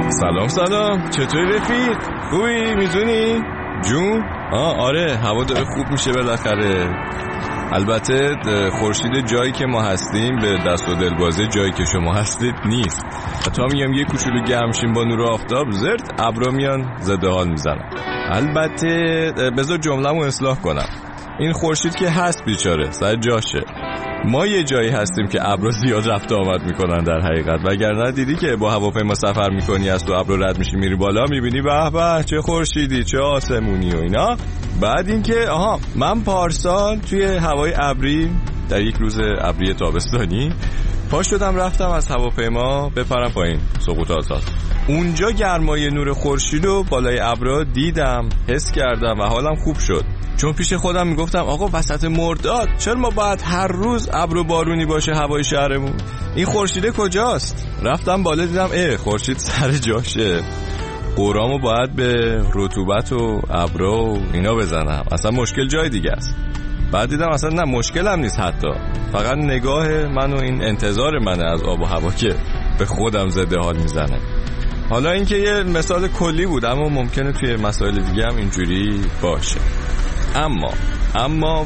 سلام چطوری رفیق؟ خوبی؟ میزونی؟ جون؟ آره هوا داره خوب میشه بالاخره. البته خورشید جایی که ما هستیم به دست و دلبازه جایی که شما هستید نیست. تا میگم یه کوچولو گرم شیم با نور آفتاب زرد ابرا میان ضد حال میزنن. البته بذار جمله‌مو اصلاح کنم. این خورشید که هست بیچاره سر جاشه. ما یه جایی هستیم که ابرا زیاد رفت آمد میکنن در حقیقت، وگرنه دیدی که با هواپیما سفر میکنی از تو ابرا رد میشی میری بالا میبینی به به چه خورشیدی چه آسمونی و اینا. بعد اینکه من پارسال توی هوای ابری در یک روز ابری تابستانی پا شدم رفتم از هواپیما بپرم پایین سقوط آزاد. اونجا گرمای نور خورشید رو بالای ابرا دیدم، حس کردم و حالم خوب شد. چون پیش خودم میگفتم آقا وسط مرداد چرا ما باید هر روز ابر و بارونی باشه هوای شهرمون؟ این خورشید کجاست؟ رفتم بالا دیدم خورشید سر جاشه. قرامو باید به رطوبت و ابرا و اینا بزنم، اصلا مشکل جای دیگه است. بعد دیدم اصلا نه مشکلم نیست، حتی فقط نگاه من و این انتظار منه از آب و هوا که به خودم ضد حال میزنه. حالا این که یه مثال کلی بود، اما ممکنه توی مسائل دیگه هم اینجوری باشه. اما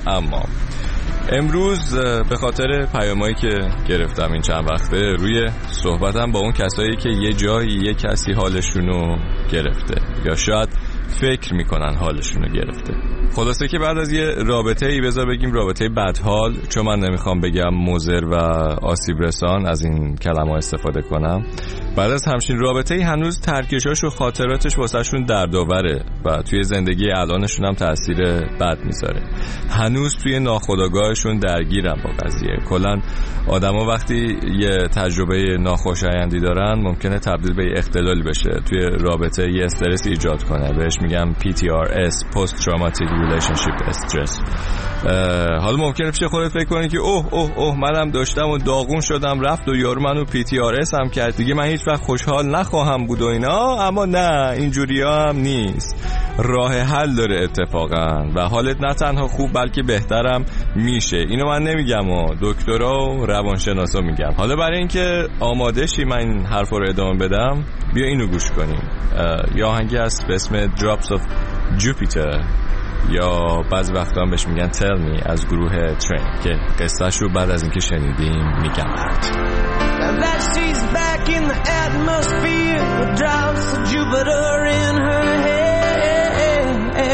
امروز به خاطر پیامایی که گرفتم این چند وقته روی صحبتم با اون کسایی که یه جایی یه کسی حالشونو گرفته یا شاید فکر میکنن حالشونو گرفته. خلاصه که بعد از یه رابطه‌ای، بذار بگیم رابطه بدحال، چون من نمیخوام بگم مضر و آسیب رسان از این کلمه استفاده کنم، بعد از همچین رابطه‌ای هنوز ترکشاش و خاطراتش واسهشون دردآوره و توی زندگی الانشون هم تأثیر بد میذاره. هنوز توی ناخودآگاهشون درگیرن با قضیه. کلاً آدما وقتی یه تجربه ناخوشایندی دارن ممکنه تبدیل به اختلالی بشه، توی رابطه یه استرس ایجاد کنه. بهش میگم PTRS Post Traumatic Relationship Stress. حالا ممکنه پیش خودت فکر کنی که اوه منم داشتم و داغون شدم رفت و یارو منو PTRS هم کرد دیگه من هیچ وقت خوشحال نخواهم بود و اینا. اما نه، اینجوریا هم نیست. راه حل داره اتفاقا و حالت نه تنها خوب بلکه بهترم میشه. اینو من نمیگم و دکترا و روانشناسا میگم. حالا برای اینکه آماده شی من این حرفا رو ادامه بدم، بیا اینو گوش کنیم. یا آهنگی هست به اسم Drops of Jupiter یا بعض وقتا هم بهش میگن Tell Me از گروه ترین که قصهش رو بعد از اینکه شنیدیم میگم. That she's back in the atmosphere with drops of Jupiter in her head.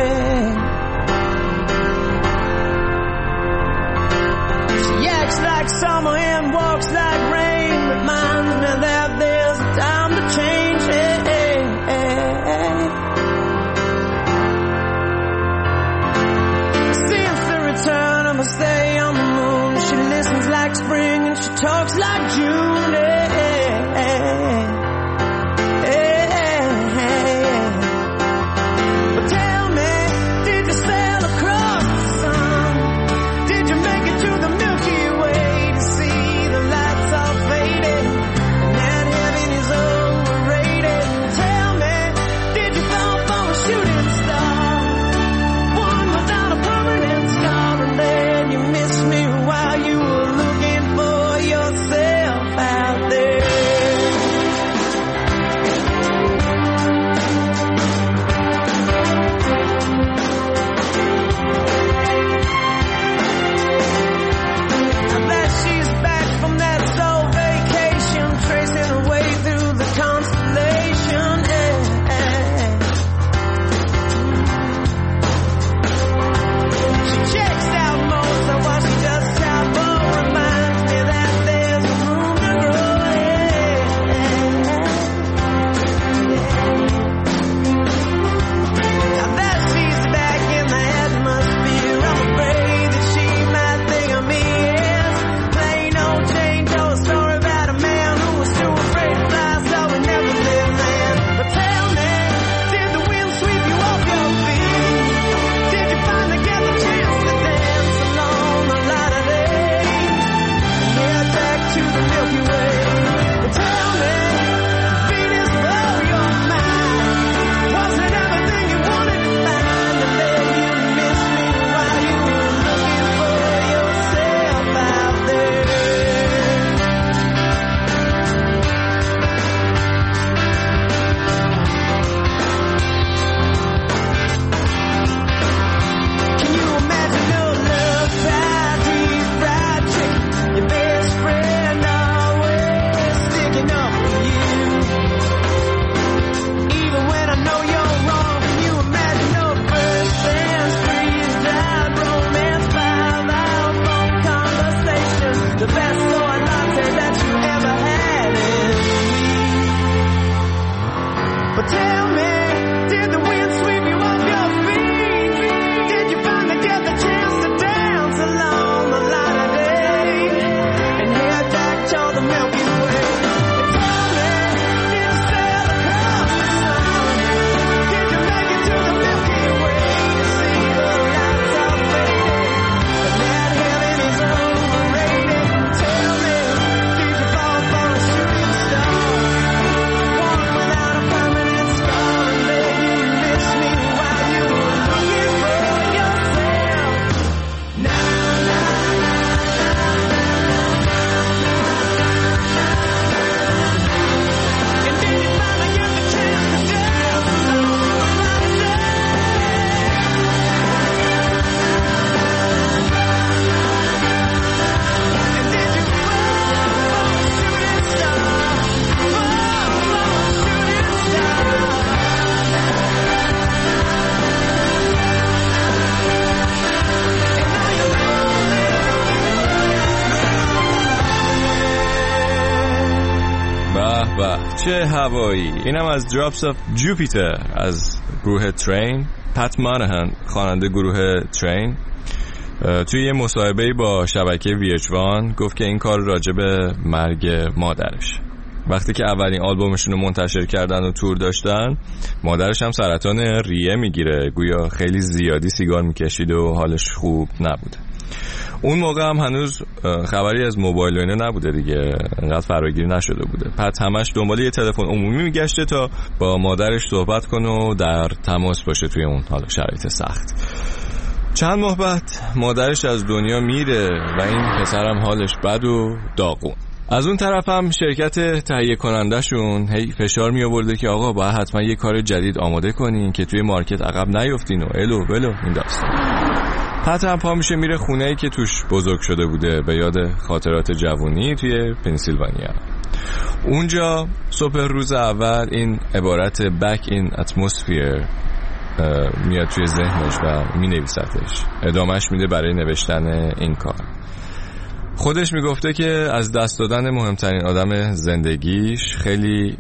She acts like summer and walks like rain, reminds me that there's a time to change. Since the return of a stay on the moon, she listens like spring and she talks like June. چه هوایی. اینم از Drops of Jupiter از گروه ترین. پت مانهان خواننده گروه ترین توی یه مصاحبه‌ای با شبکه VH1 گفت که این کار راجع به مرگ مادرش. وقتی که اولین آلبومشون رو منتشر کردن و تور داشتن، مادرش هم سرطان ریه میگیره، گویا خیلی زیادی سیگار میکشید و حالش خوب نبوده. اون موقع هم هنوز خبری از موبایل و اینا نبوده دیگه، انقدر فراگیر نشده بوده. پس همش دنبال یه تلفن عمومی میگشته تا با مادرش صحبت کنه و در تماس باشه توی اون حالا شرایط سخت. چند ماه بعد مادرش از دنیا میره و این پسرم حالش بد و داغون. از اون طرف هم شرکت تهیه کنندشون هی فشار می آورده که آقا باید حتما یه کار جدید آماده کنین که توی مارکت عقب نیفتین و الو بلو این داستان. پت هم پا میشه میره خونه‌ای که توش بزرگ شده بوده به یاد خاطرات جوانی توی پنسیلوانیا. اونجا صبح روز اول این عبارت back in atmosphere میاد توی ذهنش و می نویسدش. ادامهش میده برای نوشتن این کار. خودش میگفته که از دست دادن مهمترین آدم زندگیش خیلی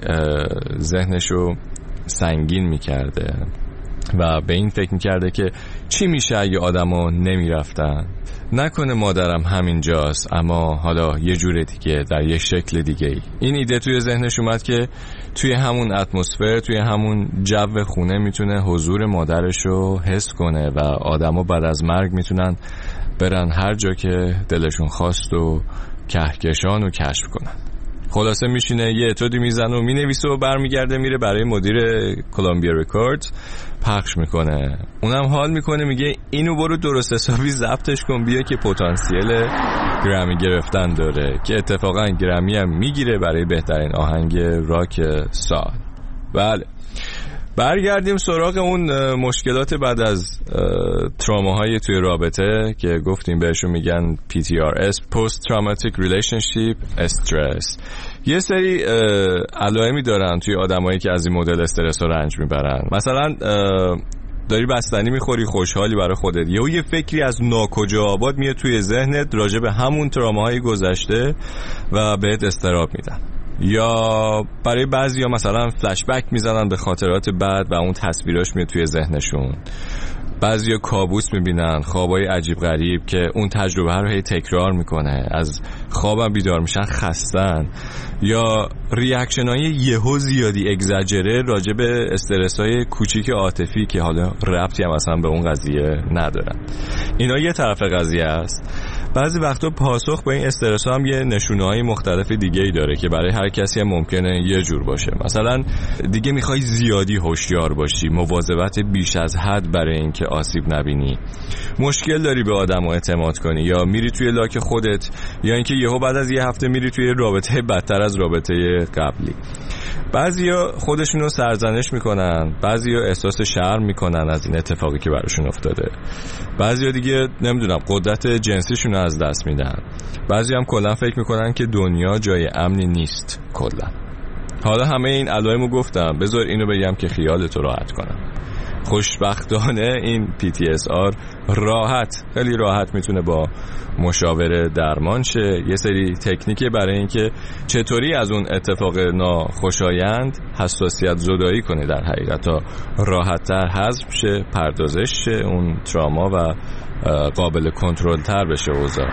ذهنشو سنگین میکرده و به این فکر میکرده که چی میشه اگه آدمو نمیرفتن، نکنه مادرم همینجاست اما حالا یه جور دیگه در یه شکل دیگه ای. این ایده توی ذهنش اومد که توی همون اتمسفر، توی همون جو خونه میتونه حضور مادرشو حس کنه و آدما بعد از مرگ میتونن برن هر جا که دلشون خواست و کهکشان و کشف کنن. خلاصه میشینه یه اتودی میزنه و مینویسه و برمیگرده میره برای مدیر کلمبیا رکوردز پخش میکنه. اونم حال میکنه، میگه اینو برو درست حسابی ضبطش کن بیا که پتانسیل گرمی گرفتن داره، که اتفاقا گرمی هم میگیره برای بهترین آهنگ راک سال. بله، برگردیم سراغ اون مشکلات بعد از تراماهای توی رابطه که گفتیم بهشون میگن PTRS Post Traumatic Relationship Stress. یه سری علائمی دارن توی آدمایی که از این مدل استرس رو رنج میبرن. مثلا داری بستنی میخوری، خوشحالی برای خودت، یه فکری از ناکجا آباد میاد توی ذهنت راجع به همون تراماهای گذشته و بهت اضطراب میدن. یا برای بعضیا مثلا فلش بک میزنن به خاطرات بعد و اون تصویراش میاد توی ذهنشون. بعضیا کابوس میبینن، خوابای عجیب غریب که اون تجربه رو هی تکرار میکنه، از خوابم بیدار میشن خستن. یا ریاکشنای یهو زیادی اگزاجره راجع به استرسای کوچیک عاطفی که حالا ربطی هم اصلا به اون قضیه ندارن. اینا یه طرف قضیه است. بعضی وقتا پاسخ به این استرس هم یه نشونه‌های مختلف دیگه‌ای داره که برای هر کسی هم ممکنه یه جور باشه. مثلا دیگه میخوای زیادی هوشیار باشی، مواظبت بیش از حد برای اینکه آسیب نبینی، مشکل داری به آدمو اعتماد کنی، یا میری توی لاک خودت، یا اینکه یهو بعد از یه هفته میری توی رابطه بدتر از رابطه قبلی. بعضیا خودشونو سرزنش میکنن، بعضیا احساس شرم میکنن از این اتفاقی که براشون افتاده، بعضیا دیگه نمیدونم قدرت جنسیشون از دست میدن، بعضی هم کلا فکر میکنن که دنیا جای امنی نیست کلا. حالا همه این علائمو گفتم، بذار اینو بگم که خیالتو راحت کنم. خوشبختانه این PTSR راحت، خیلی راحت میتونه با مشاوره درمان شه. یه سری تکنیکه برای اینکه چطوری از اون اتفاق ناخوشایند حساسیت زدایی کنه، در حقیقت تا راحت‌تر حذف شه، پردازش شه اون تراما و قابل کنترل تر بشه اوضاع.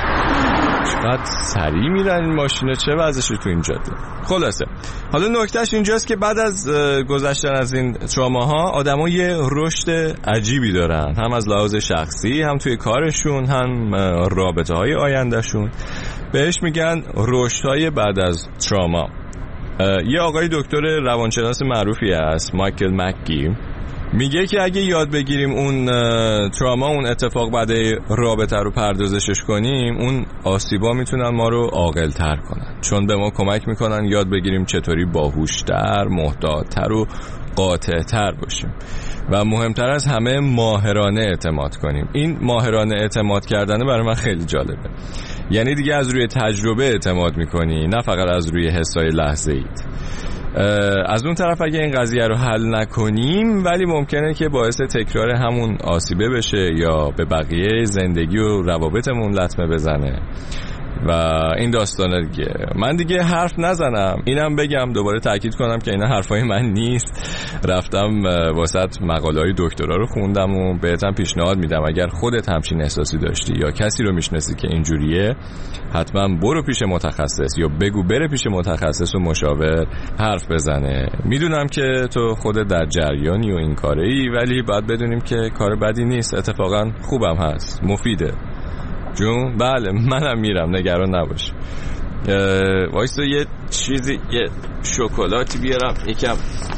چقدر سریع میرن این ماشینا، چه وضعشه تو این جاده. خلاصه حالا نکتهش اینجاست که بعد از گذشتن از این تراماها آدما یه رشد عجیبی دارن، هم از لحاظ شخصی، هم توی کارشون، هم رابطه‌های آیندهشون. بهش میگن رشدهای بعد از تراما. یه آقای دکتر روانشناس معروفی هست، مایکل مکگی، میگه که اگه یاد بگیریم اون تراما، اون اتفاق بعد رابطه رو پردازشش کنیم، اون آسیبا میتونن ما رو عاقل‌تر کنن، چون به ما کمک میکنن یاد بگیریم چطوری باهوش‌تر، محتاط‌تر و قاطع‌تر باشیم و مهمتر از همه ماهرانه اعتماد کنیم. این ماهرانه اعتماد کردن برای من خیلی جالبه. یعنی دیگه از روی تجربه اعتماد میکنی، نه فقط از روی حسای لحظه‌ایت. از اون طرف اگه این قضیه رو حل نکنیم، ولی ممکنه که باعث تکرار همون آسیبه بشه یا به بقیه زندگی و روابطمون لطمه بزنه. و این داستانه دیگه. من دیگه حرف نزنم، اینم بگم دوباره تاکید کنم که اینا حرفای من نیست. رفتم واسط مقاله‌های دکترا رو خوندم و بهتم پیشنهاد میدم اگر خودت همچین احساسی داشتی یا کسی رو میشناسی که اینجوریه، حتما برو پیش متخصص یا بگو بره پیش متخصص و مشاور حرف بزنه. میدونم که تو خودت در جریانی و این کاری، ولی باید بدونیم که کار بدی نیست، اتفاقا خوبم هست، مفیده. جون بله منم میرم، نگران نباش. وایسا یه چیزی، یه شکلاتی بیارم یکم.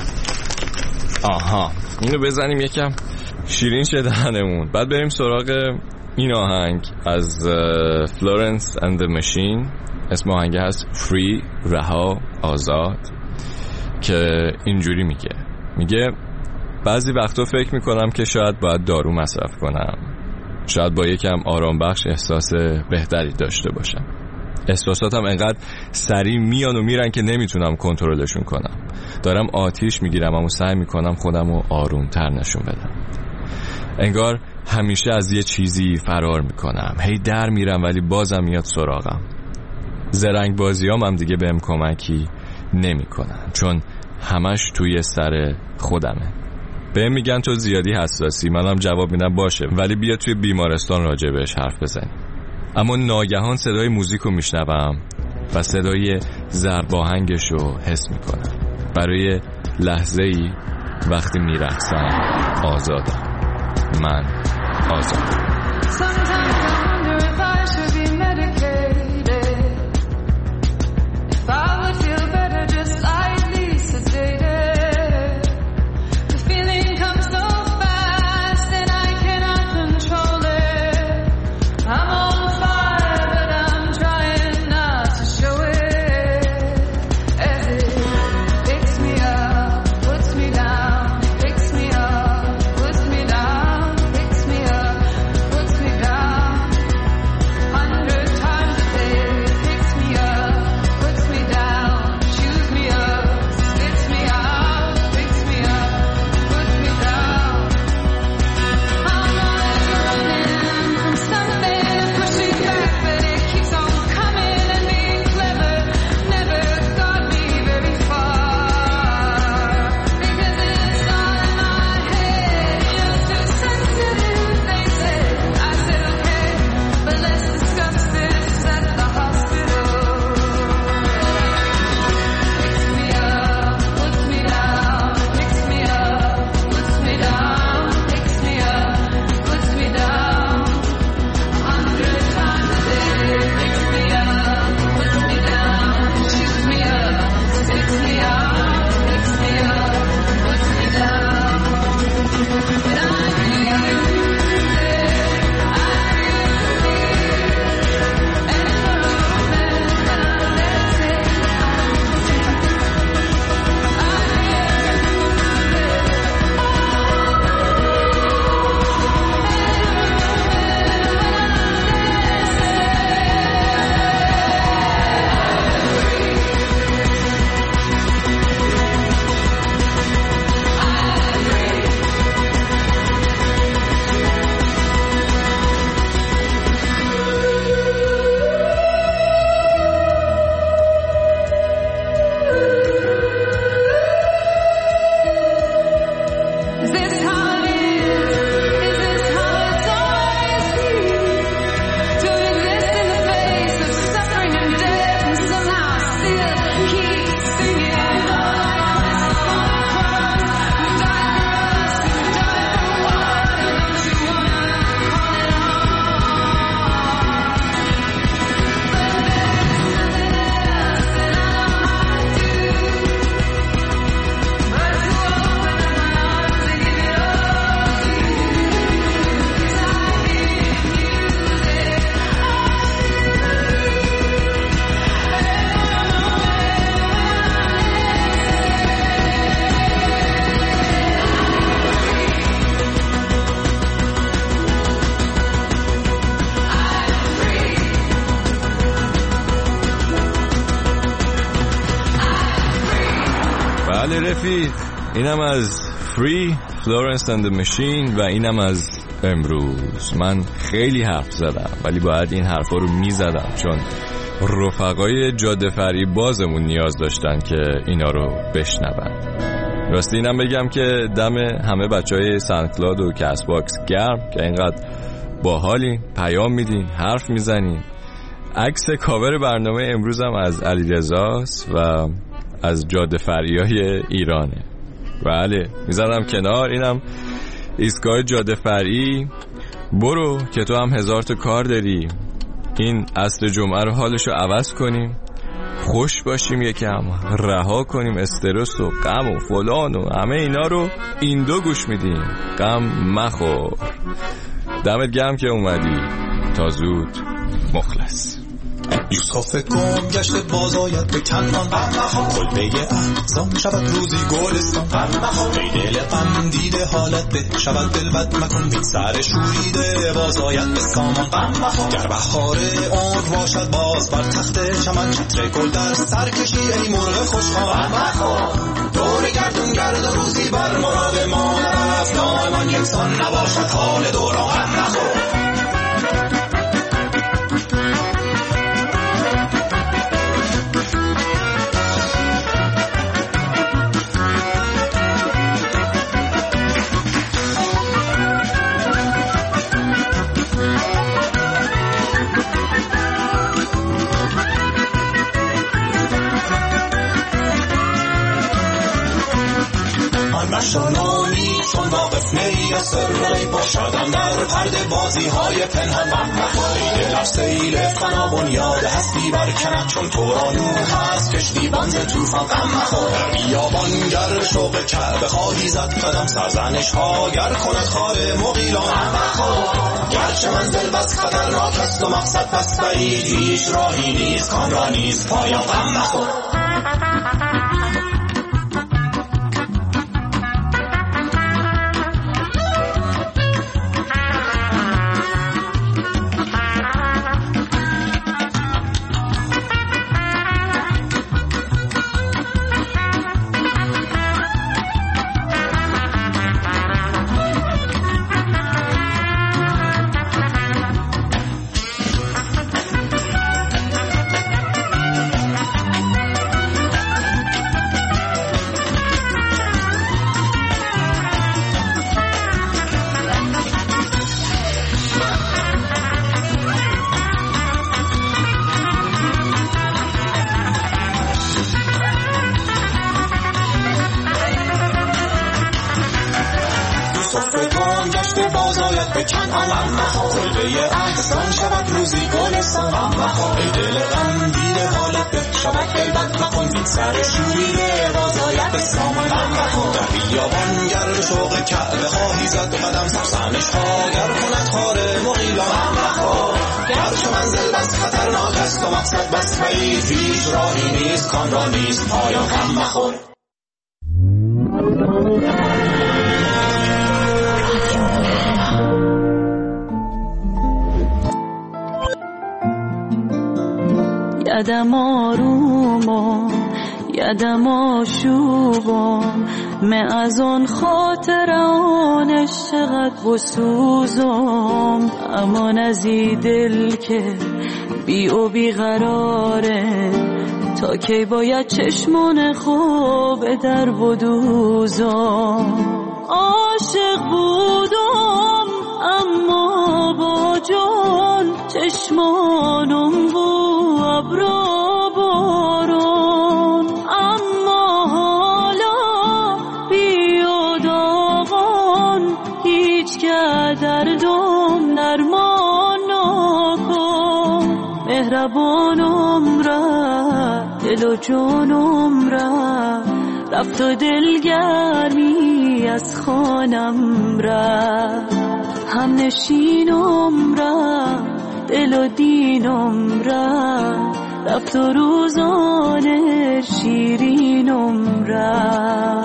آها اینو بزنیم یکم شیرین شه دهنمون. بعد بریم سراغ این آهنگ از فلورنس اند the ماشین. اسم آهنگ هست فری، رها، آزاد، که اینجوری میگه بعضی وقتا فکر میکنم که شاید باید دارو مصرف کنم، شاید با یکم آرام بخش احساس بهتری داشته باشم. احساساتم انقدر سریع میان و میرن که نمیتونم کنترلشون کنم. دارم آتیش میگیرم اما سعی میکنم خودم رو آرومتر نشون بدم. انگار همیشه از یه چیزی فرار میکنم، هی در میرم ولی بازم میاد سراغم. زرنگ بازیام هم دیگه بهم کمکی نمیکنن، چون همش توی سر خودمه. بهم میگن تو زیادی حساسی، منم جواب میدم باشه ولی بیا توی بیمارستان راجع بهش حرف بزنیم. اما ناگهان صدای موزیکو میشنوم و صدای ضرب آهنگش رو حس میکنم. برای لحظه‌ای وقتی میرقصم آزادم، من آزادم. بله رفیق، اینم از فری، فلورنس اند the ماشین و اینم از امروز. من خیلی حرف زدم ولی باید این حرفا رو میزدم چون رفقای جاده فریب بازمون نیاز داشتن که اینا رو بشنون. راستی اینم بگم که دم همه بچهای ساندکلاد و کست باکس گرم که اینقدر باحالین، پیام میدین، حرف میزنین. عکس کاور برنامه امروزم از علیرضاست و از جاده فریای ایرانه. بله میذارم کنار. اینم ایستگاه جاده فری. برو که تو هم 1000 تا کار داری. این عصر جمعه رو حالشو عوض کنیم، خوش باشیم، یکم رها کنیم استرس و غم و فلان و همه اینا رو این دو گوش میدیم. غم مخور. دمت گرم که اومدی. تا زود. مخلص. یوسف گم گشته بازاید به کنان، کلبه احزان شود روزی گلستان. ای دل غم دیده حالت به شود دلبد مکن، بی سر شوریده بازاید به سامان. گر بهار عمر باشد باز بر تخت چمن، چتر گل در سر کشی ای مرغ خوشخوان. دور گردون گرد و روزی بر مراد ما نرفت، دائمان یکسان نباشد حال دوران. نشانانی چون واقف نی از سرهای باشدن در پرده بازی های پنهان. ای دل سیل فنا بنیاد هستی برکند، چون تورانو هست کشتی بانز توفان. غم مخور. در بیابان گر شوق کعبه خواهی زد قدم، سرزنش ها گر کند خار مغیلان. غم مخور. گرچه منزل بس خطرناک است و مقصد بس بعید، هیچ راهی نیست کان را نیست پایان. غم مخور. به کنان، کلبه احزان شود روزی گلستان. ای دل غم دیده حالت به شود دلبد مکن، بی سر شوریده بازاید به سامان. در بیابان گر شوق کعبه خواهی زد قدم، سرزنش ها گر کند خار مغیلان. گرچه منزل بس خطرناک است و مقصد بس بعید، هیچ راهی نیست کان را نیست پایان. غم مخور. یدم آروم یدم آشوبم، من از آن خاطر آنش چقدر بسوزم. امان از این دل که بی و بی قراره، تا کی باید چشمان خوب در بدوزم. عاشق بودم اما با جان، چشمانم بود ابرا باران. اما حالا بی و داغان، هیچ که دردم درمان نکن. مهربانم را دل و جانم را، رفت و دلگرمی از خانم را. هم نشینم را دل و دینم را، رفت و روزان شیرینم را.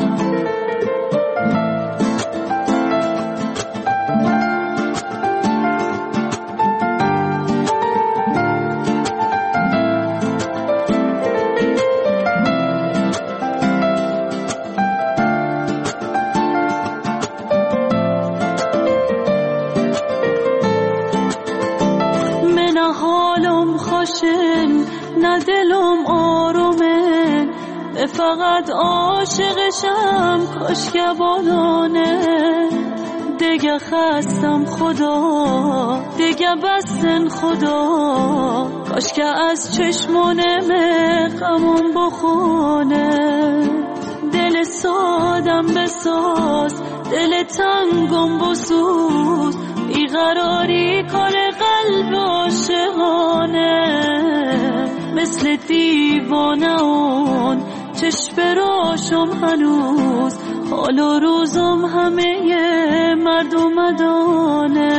فقط عاشقشم کاش که بادانه دیگه خستم خدا دیگه بستن خدا کاش که از چشمانم غمون بخونه دل سادم بساز دل تنگم بسوز بیقراری کار قلب عاشقانه مثل دیوانه اون چشم راشم هنوز حال و روزم همه مردم دانه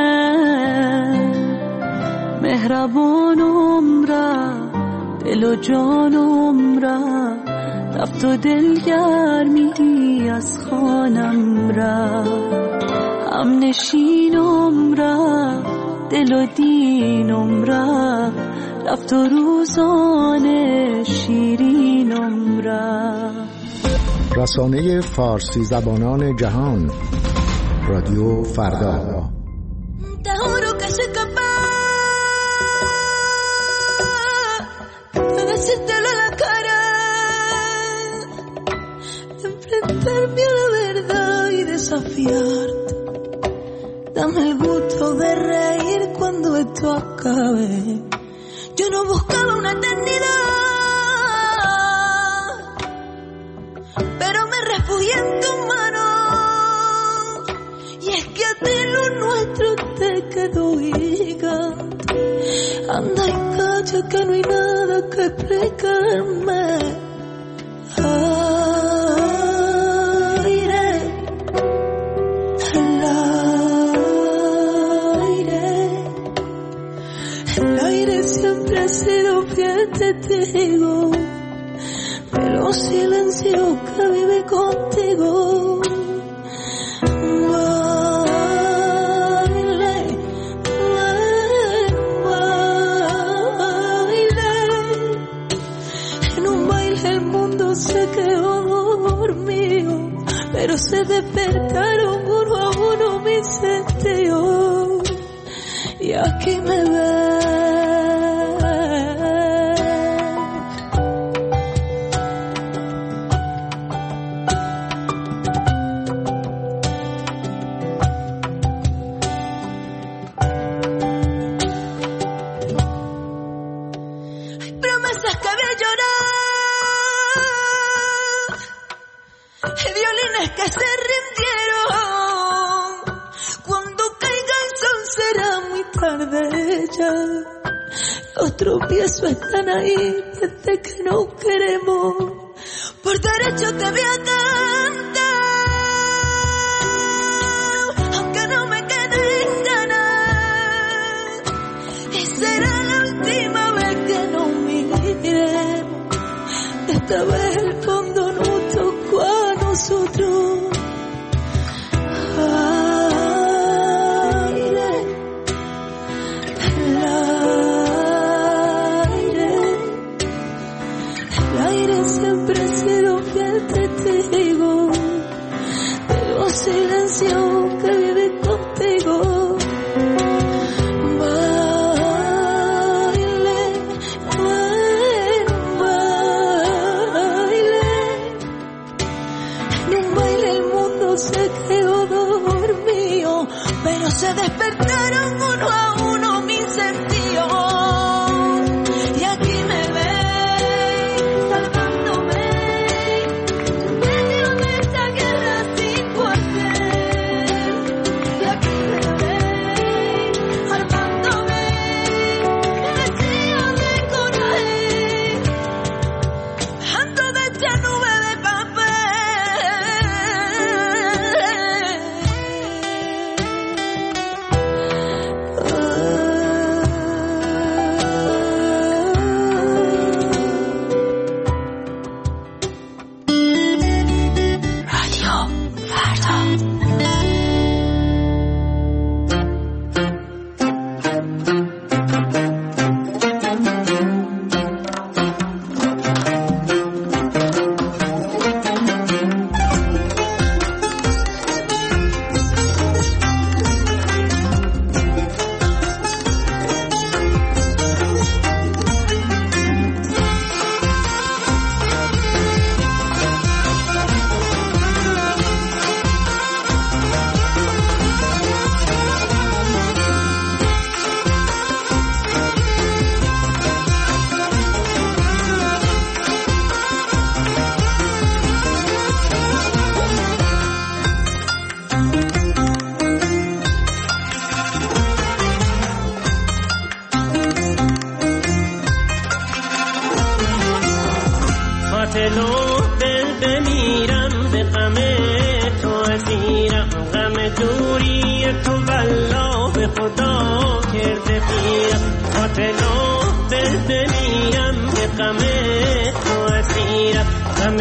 مهربانم را دل و جانم را رفت و دلگرمی از خانم را هم نشینم را دل و دینم را رفت و روزان شیرینم را. رسانه فارسی زبانان جهان رادیو فردا. Enfrentarme a la verdad y desafiarte. Dame el gusto de reír cuando esto acabe. Yo no buscaba una eternidad, pero me refugié en tus manos. Y es que a ti lo nuestro te quedó gigante. Anda y calla que no hay nada que explicarme. El aire siempre ha sido fiel testigo de los silencios que vive contigo. Baile, baile. En un baile el mundo se quedó dormido, pero se despertaron uno a uno mis sentidos. Y aquí me ves. Hay promesas que vi llorar, hay violines que se rindieron. Cuando caiga el sol será muy tarde ya. Los tropiezos están ahí desde que nos queremos. Por derecho te voy a cantar, aunque no me queden ganas. Y será la última vez que nos miremos. Esta vez el fondo nos tocó a nosotros. Silencio que vive contigo. Baile, baile. En un baile el mundo se quedó dormido, pero se despertaron uno a uno mis sentidos. Y aquí me ves, salvándome en medio de esta guerra sin cuartel. Y aquí me ves, armándome vestido de coraje, ando de esta nube de papel.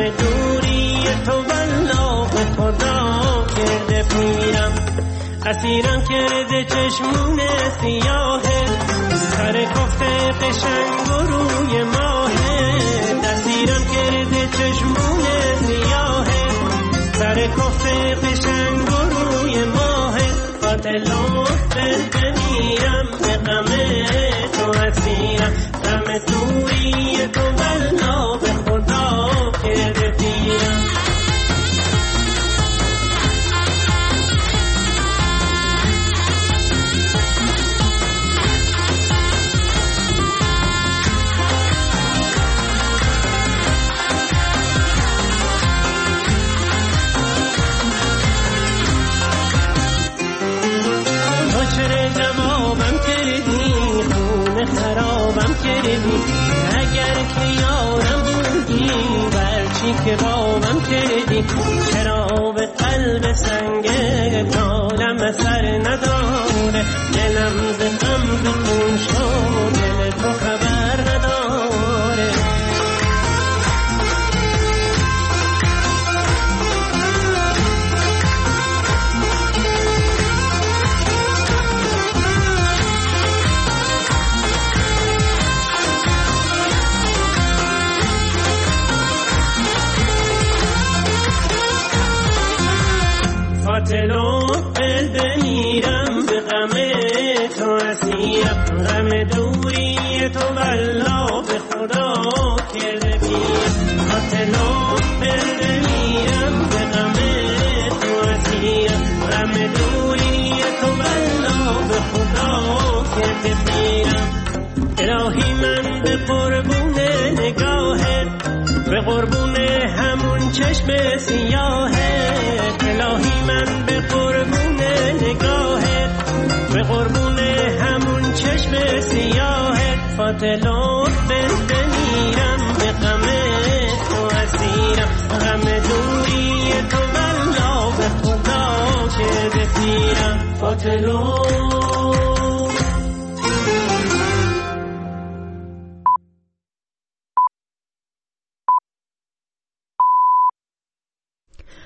دوری تو والله به خدا کرده پیرم. اسیرم کرده چشمون سیاهه، سر کفته قشنگ و روی ماهه. اسیرم کرده چشمون سیاهه، سر کفته قشنگ و روی ماهه. قاتلو بمیرم به غم تو اسیرم، غم دوری تو والله به خدا کرده پیرم. خرابم کردی اگر که یارم بودی، برچی که بابم کردی. چرا به قلب سنگه نالم اثر نداره، دلم ز غم ز خون شد، دل تو خبر نداره. قاتلو بمیرم به غم تو اسیرم، غم دوری تو والله به خدا کرده پیرم. قاتلو بمیرم به غم تو اسیرم، غم دوری تو والله به خدا کرده پیرم. الهی من به قربون نگاهت، به قربون همون چشم سیاهت. الهی من به قربون نگاهت، به قربون همون چشم سیاهت. قاتلو بمیرم به غم تو اسیرم، غم دوری تو والله به خدا کرده پیرم. قاتلو